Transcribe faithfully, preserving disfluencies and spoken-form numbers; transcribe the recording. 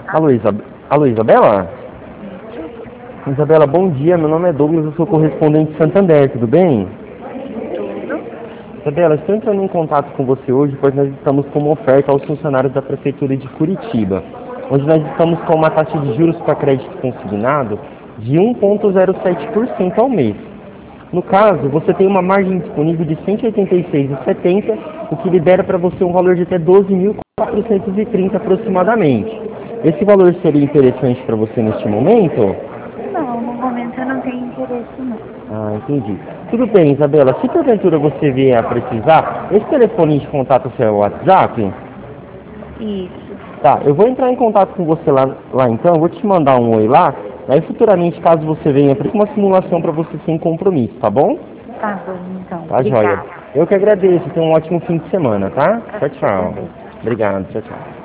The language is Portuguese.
Alô, Isab... Alô, Isabela? Isabela, bom dia. Meu nome é Douglas, eu sou correspondente Santander, tudo bem? Tudo? Isabela, estou entrando em contato com você hoje, pois nós estamos com uma oferta aos funcionários da Prefeitura de Curitiba, onde nós estamos com uma taxa de juros para crédito consignado de um vírgula zero sete por cento ao mês. No caso, você tem uma margem disponível de cento e oitenta e seis vírgula setenta, o que libera para você um valor de até doze mil quatrocentos e trinta aproximadamente. Esse valor seria interessante para você neste momento? Não, no momento eu não tenho interesse não. Ah, entendi. Tudo bem, Isabela. Se porventura você vier a precisar, esse telefone de contato é o WhatsApp? Isso. Tá, eu vou entrar em contato com você lá, lá então, eu vou te mandar um oi lá. Aí futuramente, caso você venha, para uma simulação para você sem compromisso, tá bom? Tá bom, então. Tá, joia. Obrigada. Eu que agradeço. Tenha um ótimo fim de semana, tá? Pra Tchau, você tchau. também. Obrigado, tchau, tchau.